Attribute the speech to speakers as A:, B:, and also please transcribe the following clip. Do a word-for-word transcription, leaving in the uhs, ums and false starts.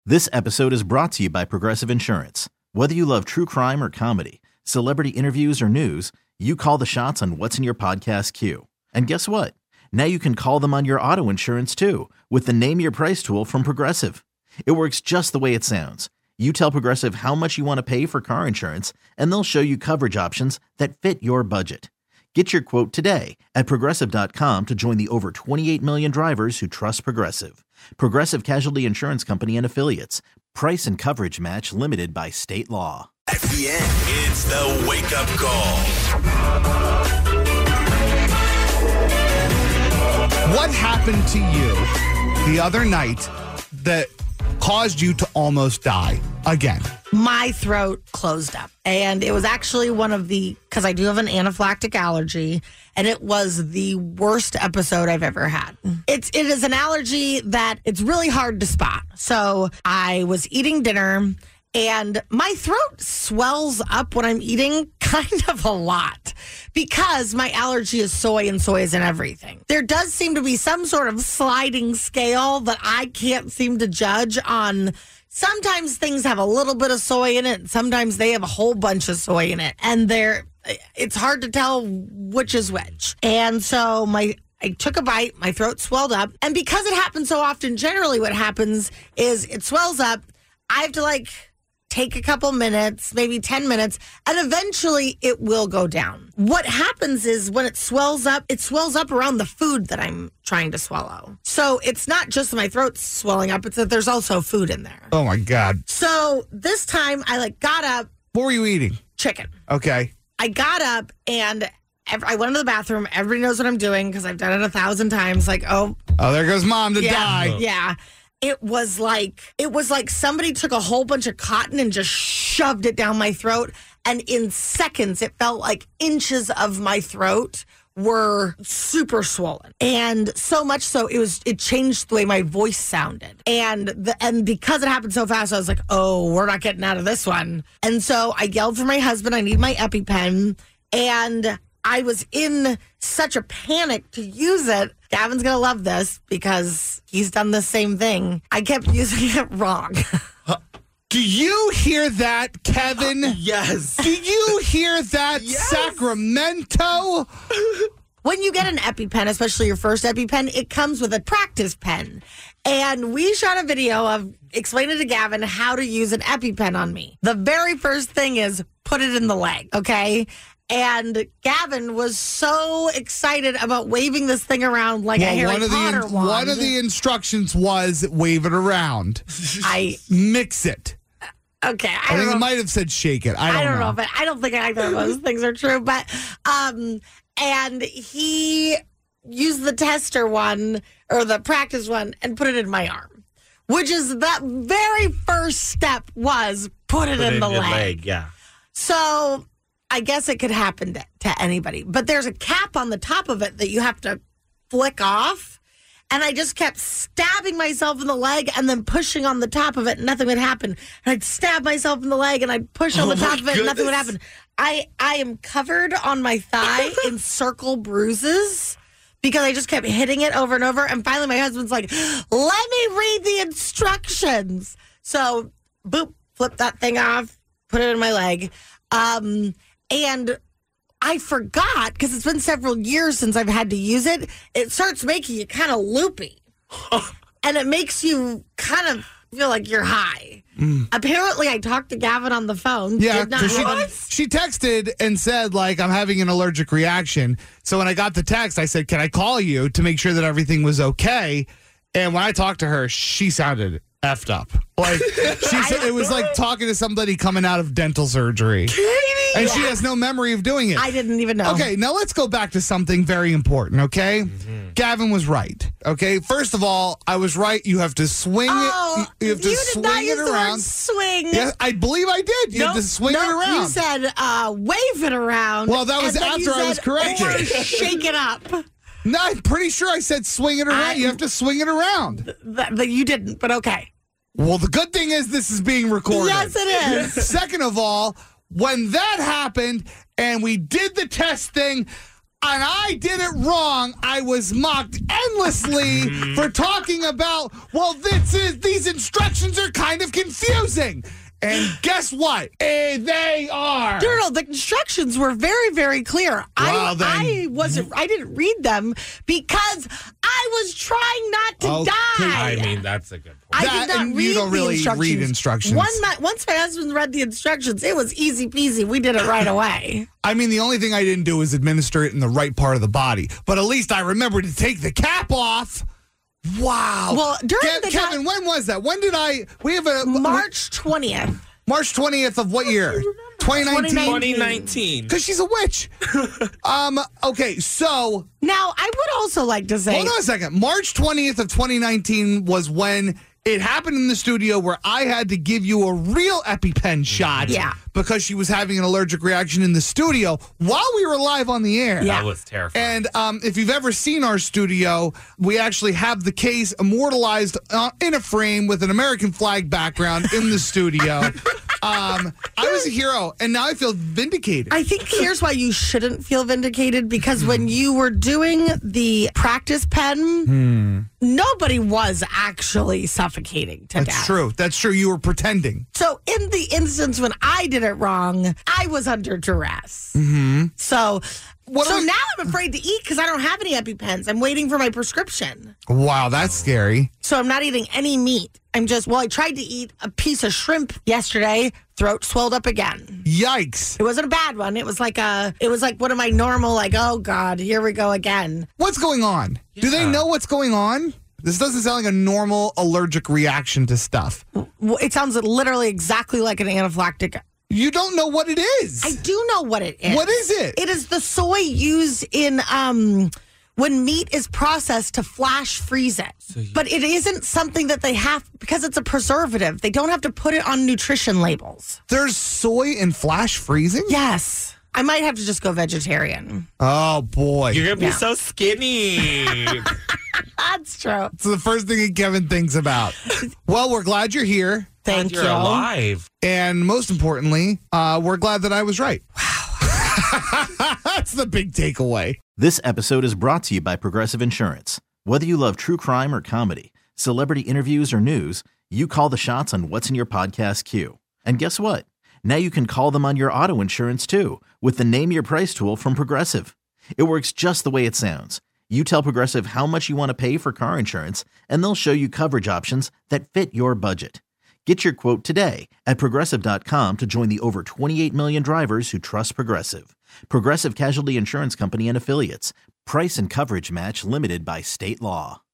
A: This episode is brought to you by Progressive Insurance. Whether you love true crime or comedy, celebrity interviews or news, you call the shots on what's in your podcast queue. And guess what? Now you can call them on your auto insurance too with the Name Your Price tool from Progressive. It works just the way it sounds. You tell Progressive how much you want to pay for car insurance, and they'll show you coverage options that fit your budget. Get your quote today at Progressive dot com to join the over twenty-eight million drivers who trust Progressive. Progressive Casualty Insurance Company and Affiliates. Price and coverage match limited by state law.
B: At the end, it's the wake-up call.
C: What happened to you the other night that caused you to almost die again?
D: My throat closed up. And it was actually one of the, because I do have an anaphylactic allergy, and it was the worst episode I've ever had. It's, it is an allergy that it's really hard to spot. So I was eating dinner, and my throat swells up when I'm eating kind of a lot because my allergy is soy, and soy is in everything. There does seem to be some sort of sliding scale that I can't seem to judge on. Sometimes things have a little bit of soy in it. Sometimes they have a whole bunch of soy in it. And they're, it's hard to tell which is which. And so my I took a bite, my throat swelled up. And because it happens so often, generally what happens is it swells up. I have to like take a couple minutes, maybe ten minutes, and eventually it will go down. What happens is when it swells up, it swells up around the food that I'm trying to swallow. So it's not just my throat swelling up, it's that there's also food in there.
C: Oh, my God.
D: So this time I like got up.
C: What were you eating?
D: Chicken.
C: Okay.
D: I got up and I went to the bathroom. Everybody knows what I'm doing because I've done it a thousand times. Like, oh.
C: Oh, there goes mom to
D: yeah,
C: die.
D: Yeah. It was like it was like somebody took a whole bunch of cotton and just shoved it down my throat. And in seconds, it felt like inches of my throat were super swollen. And so much so it was it changed the way my voice sounded. And the and because it happened so fast, I was like, oh, we're not getting out of this one. And so I yelled for my husband, I need my EpiPen. And I was in such a panic to use it. Gavin's going to love this because he's done the same thing. I kept using it wrong.
C: Do you hear that, Kevin?
E: Uh, yes.
C: Do you hear that,
E: yes.
C: Sacramento?
D: When you get an EpiPen, especially your first EpiPen, it comes with a practice pen. And we shot a video of explaining to Gavin how to use an EpiPen on me. The very first thing is put it in the leg, okay? And Gavin was so excited about waving this thing around like
C: well,
D: a Harry
C: one of
D: Potter
C: the,
D: wand.
C: One of the instructions was wave it around.
D: I
C: Mix it.
D: Okay. I,
C: I
D: don't
C: think
D: know.
C: it might have said shake it. I don't,
D: I don't know.
C: know.
D: But I don't think either of those things are true. But, um, and he used the tester one or the practice one and put it in my arm, which is that very first step was put it
E: Put
D: in
E: it
D: the
E: in your
D: leg.
E: leg. Yeah.
D: So I guess it could happen to, to anybody, but there's a cap on the top of it that you have to flick off. And I just kept stabbing myself in the leg and then pushing on the top of it and nothing would happen. And I'd stab myself in the leg and I'd push on
E: Oh
D: the top
E: my
D: of it and nothing would
E: goodness.
D: happen. I, I am covered on my thigh in circle bruises because I just kept hitting it over and over. And finally my husband's like, let me read the instructions. So, boop, flip that thing off, put it in my leg. Um, and I forgot, because it's been several years since I've had to use it, it starts making you kind of loopy. And it makes you kind of feel like you're high. Mm. Apparently, I talked to Gavin on the phone.
C: Yeah,
D: did not
C: 'cause she,
D: have a-
C: she texted and said, like, I'm having an allergic reaction. So when I got the text, I said, can I call you to make sure that everything was okay? And when I talked to her, she sounded effed up. Like, she said it was like talking to somebody coming out of dental surgery. And
D: Yeah.
C: she has no memory of doing it.
D: I didn't even know.
C: Okay, now let's go back to something very important, okay? Mm-hmm. Gavin was right, okay? First of all, I was right. You have to swing
D: Oh,
C: it. You have to
D: you did
C: swing
D: not
C: it
D: use the word
C: around.
D: swing.
C: Yeah, I believe I did. You
D: Nope,
C: have to swing
D: nope,
C: it around.
D: You said uh, wave it around.
C: Well, that was
D: and then
C: after
D: you
C: I was
D: said,
C: corrected.
D: or shake it up.
C: No, I'm pretty sure I said swing it around.
D: I-
C: you have to swing it around.
D: That, that you didn't, but okay.
C: Well, the good thing is this is being recorded.
D: Yes, it is.
C: Second of all, when that happened and we did the test thing, and I did it wrong. I was mocked endlessly for talking about, well, this is these instructions are kind of confusing. And guess what? Eh, they are.
D: No, no, the instructions were very, very clear.
C: Well,
D: I,
C: then-
D: I wasn't. I didn't read them because I was trying not to
C: Okay.
D: die.
E: I mean, that's a good point.
D: I
C: That-
D: did not
C: and you
D: read
C: don't really
D: the instructions.
C: read instructions.
D: One, my, once my husband read the instructions, it was easy peasy. We did it right away.
C: I mean, the only thing I didn't do was administer it in the right part of the body. But at least I remembered to take the cap off. Wow.
D: Well, during
C: Ke-
D: the
C: Kevin, when was that? When did I? We have a
D: March twentieth.
C: March twentieth of what year? twenty nineteen.
E: twenty nineteen.
C: Because she's a witch. um. Okay. So
D: Now, I would also like to say,
C: hold on a second. March twentieth of twenty nineteen was when it happened in the studio where I had to give you a real EpiPen shot.
D: Yeah.
C: Because she was having an allergic reaction in the studio while we were live on the air.
D: Yeah.
E: That was terrifying.
C: And um, if you've ever seen our studio, we actually have the case immortalized uh, in a frame with an American flag background in the studio. Um, I was a hero, and now I feel vindicated.
D: I think here's why you shouldn't feel vindicated, because when you were doing the practice pen, nobody was actually suffocating to
C: That's
D: death.
C: true. That's true. You were pretending.
D: So in the instance when I did it wrong, I was under duress. Mm-hmm. So,
C: What
D: so
C: are we-
D: now I'm afraid to eat because I don't have any EpiPens. I'm waiting for my prescription.
C: Wow, that's scary.
D: So I'm not eating any meat. I'm just, well, I tried to eat a piece of shrimp yesterday. Throat swelled up again.
C: Yikes.
D: It wasn't a bad one. It was like a, it was like one of my normal, like, oh God, here we go again.
C: What's going on? Do they know what's going on? This doesn't sound like a normal allergic reaction to stuff.
D: Well, it sounds literally exactly like an anaphylactic.
C: You don't know what it is.
D: I do know what it is.
C: What is it?
D: It is the soy used in um when meat is processed to flash freeze it. But it isn't something that they have because it's a preservative. They don't have to put it on nutrition labels.
C: There's soy in flash freezing?
D: Yes. I might have to just go vegetarian.
C: Oh, boy.
E: You're going to be
D: Yeah.
E: so skinny.
D: That's true.
C: It's the first thing that Kevin thinks about. Well, we're glad you're here.
D: Thank
E: You're
D: you.
E: alive.
C: And most importantly, uh, we're glad that I was right. Wow. That's the big takeaway.
A: This episode is brought to you by Progressive Insurance. Whether you love true crime or comedy, celebrity interviews or news, you call the shots on what's in your podcast queue. And guess what? Now you can call them on your auto insurance too with the Name Your Price tool from Progressive. It works just the way it sounds. You tell Progressive how much you want to pay for car insurance, and they'll show you coverage options that fit your budget. Get your quote today at Progressive dot com to join the over twenty-eight million drivers who trust Progressive. Progressive Casualty Insurance Company and Affiliates. Price and coverage match limited by state law.